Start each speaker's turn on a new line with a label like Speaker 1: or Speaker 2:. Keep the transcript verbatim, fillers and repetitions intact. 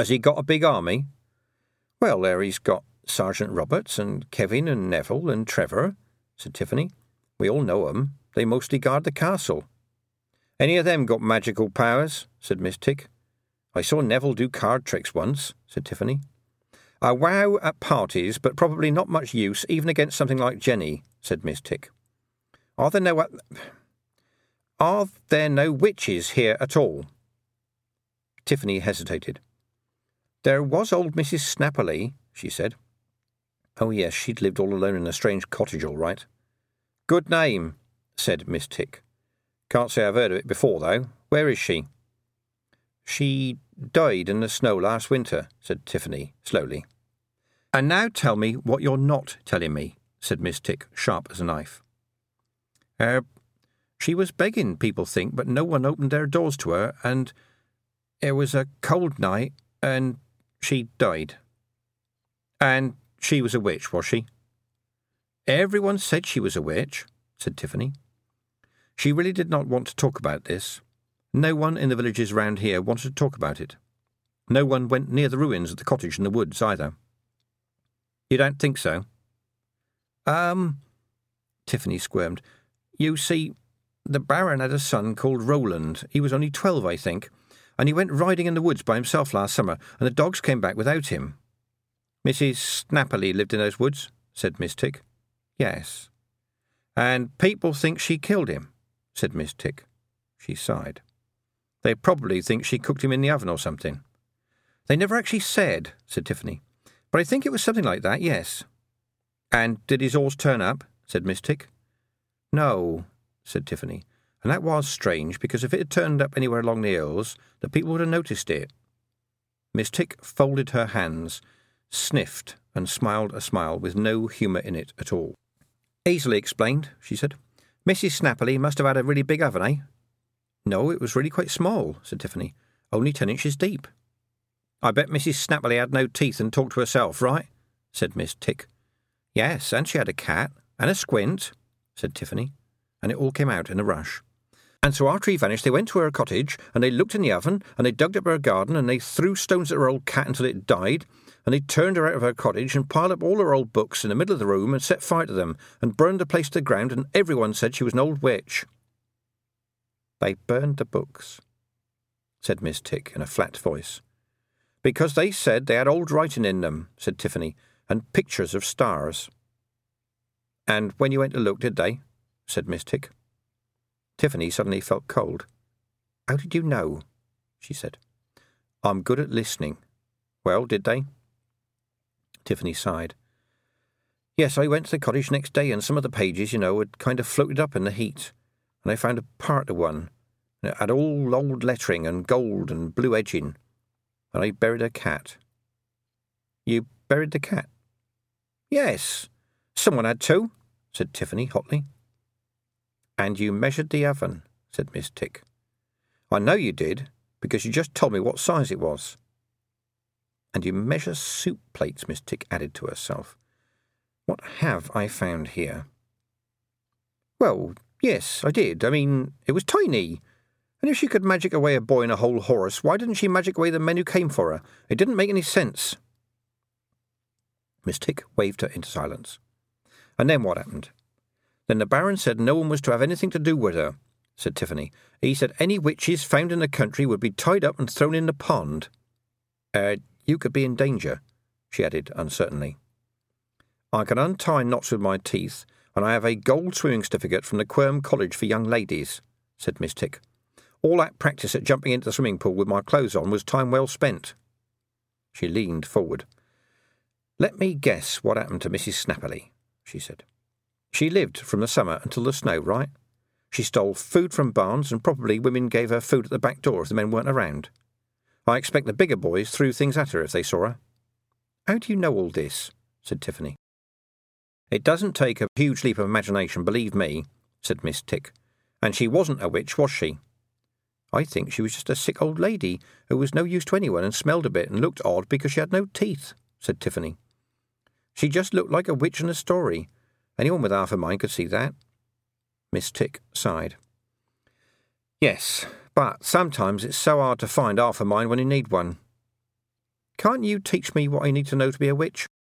Speaker 1: Has he got a big army? Well, there he's got Sergeant Roberts and Kevin and Neville and Trevor, said Tiffany. We all know 'em. They mostly guard the castle. Any of them got magical powers? Said Miss Tick. I saw Neville do card tricks once, said Tiffany. A wow at parties, but probably not much use even against something like Jenny, said Miss Tick. Are there no... Are there no witches here at all? Tiffany hesitated. There was old Missus Snapperly, she said. Oh, yes, she'd lived all alone in a strange cottage, all right. Good name, said Miss Tick. Can't say I've heard of it before, though. Where is she? She died in the snow last winter, said Tiffany, slowly. And now tell me what you're not telling me, said Miss Tick, sharp as a knife. Er, she was begging, people think, but no one opened their doors to her, and it was a cold night, and she died. And she was a witch, was she? Everyone said she was a witch, said Tiffany. She really did not want to talk about this. No one in the villages round here wanted to talk about it. No one went near the ruins of the cottage in the woods, either. You don't think so? Um, Tiffany squirmed. You see, the Baron had a son called Roland. He was only twelve, I think, and he went riding in the woods by himself last summer, and the dogs came back without him. Missus Snapperly lived in those woods, said Miss Tick. Yes. And people think she killed him, said Miss Tick. She sighed. They probably think she cooked him in the oven or something. They never actually said, said Tiffany. But I think it was something like that, yes. And did his horse turn up? Said Miss Tick. No, said Tiffany. And that was strange, because if it had turned up anywhere along the hills, the people would have noticed it. Miss Tick folded her hands, sniffed, and smiled a smile with no humour in it at all. Easily explained, she said. Missus Snapperly must have had a really big oven, eh? No, it was really quite small, said Tiffany. Only ten inches deep. I bet Missus Snapperly had no teeth and talked to herself, right? Said Miss Tick. Yes, and she had a cat, and a squint, said Tiffany, and it all came out in a rush. And so after he vanished, they went to her cottage, and they looked in the oven, and they dug up her garden, and they threw stones at her old cat until it died, and they turned her out of her cottage and piled up all her old books in the middle of the room and set fire to them, and burned the place to the ground, and everyone said she was an old witch. They burned the books, said Miss Tick in a flat voice. Because they said they had old writing in them, said Tiffany, and pictures of stars. And when you went to look, did they? Said Miss Tick. Tiffany suddenly felt cold. How did you know? She said. I'm good at listening. Well, did they? Tiffany sighed. Yes, I went to the cottage next day, and some of the pages, you know, had kind of floated up in the heat, and I found a part of one, and it had all old lettering and gold and blue edging, and I buried a cat. You buried the cat? Yes, someone had to, said Tiffany hotly. And you measured the oven, said Miss Tick. I know you did, because you just told me what size it was. And you measure soup plates, Miss Tick added to herself. What have I found here? Well, yes, I did. I mean, it was tiny. And if she could magic away a boy and a whole horse, why didn't she magic away the men who came for her? It didn't make any sense. Miss Tick waved her into silence. And then what happened? Then the Baron said no one was to have anything to do with her, said Tiffany. He said any witches found in the country would be tied up and thrown in the pond. Er, uh, you could be in danger, she added uncertainly. I can untie knots with my teeth, and I have a gold swimming certificate from the Quirm College for Young Ladies, said Miss Tick. All that practice at jumping into the swimming pool with my clothes on was time well spent. She leaned forward. Let me guess what happened to Missus Snapperly, she said. She lived from the summer until the snow, right? She stole food from barns, and probably women gave her food at the back door if the men weren't around. I expect the bigger boys threw things at her if they saw her. How do you know all this? Said Tiffany. It doesn't take a huge leap of imagination, believe me, said Miss Tick. And she wasn't a witch, was she? I think she was just a sick old lady who was no use to anyone and smelled a bit and looked odd because she had no teeth, said Tiffany. She just looked like a witch in a story. Anyone with half a mind could see that. Miss Tick sighed. Yes, but sometimes it's so hard to find half a mind when you need one. Can't you teach me what I need to know to be a witch?